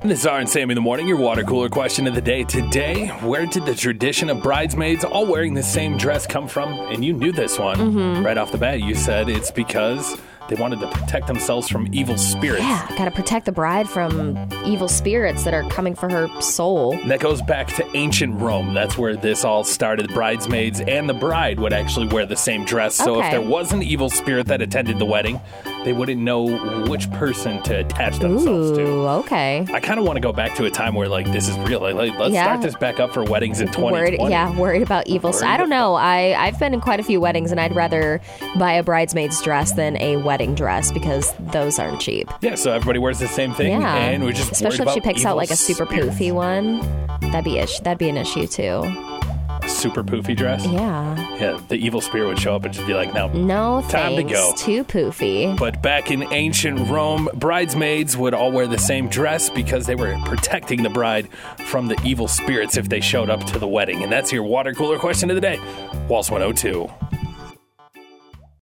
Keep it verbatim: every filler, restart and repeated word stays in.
This is R and Sammy in the morning, your water cooler question of the day. Today, where did the tradition of bridesmaids all wearing the same dress come from? And you knew this one Mm-hmm. right off the bat. You said it's because they wanted to protect themselves from evil spirits. Yeah, gotta protect the bride from evil spirits that are coming for her soul. And that goes back to ancient Rome. That's where this all started. Bridesmaids and the bride would actually wear the same dress. So Okay. if there was an evil spirit that attended the wedding, they wouldn't know which person to attach themselves to. Ooh, okay. I kind of want to go back to a time where, like, this is real. Like, like, let's Yeah. start this back up for weddings in twenty twenty. Worried, yeah, worried about evil. Worried I don't know. I, I've been in quite a few weddings, and I'd rather buy a bridesmaid's dress than a wedding dress because those aren't cheap. Yeah, so everybody wears the same thing, Yeah, and we're just especially worried if she about picks out evil like a super spirits. poofy one. That'd be ish. That'd be an issue too. Super poofy dress? Yeah. Yeah, the evil spirit would show up and just be like, no. No Time to thanks. go. Too poofy. But back in ancient Rome, bridesmaids would all wear the same dress because they were protecting the bride from the evil spirits if they showed up to the wedding. And that's your water cooler question of the day. Waltz one oh two.